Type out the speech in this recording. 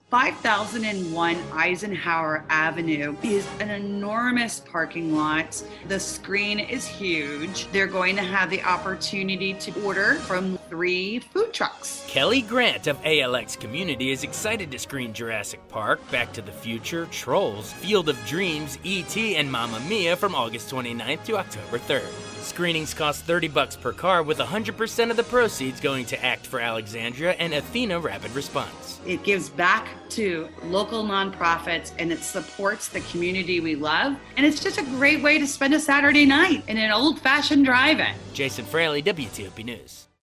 5001 Eisenhower Avenue is an enormous parking lot. The screen is huge. They're going to have the opportunity to order from 3 food trucks. Kelly Grant of ALX Community is excited to screen Jurassic Park, Back to the Future, Trolls, Field of Dreams, E.T., and Mamma Mia from August 29th to October 3rd. Screenings cost $30 per car, with 100% of the proceeds going to Act for Alexandria and Athena Rapid Response. It gives back to local nonprofits and it supports the community we love. And it's just a great way to spend a Saturday night in an old-fashioned drive-in. Jason Fraley, WTOP News.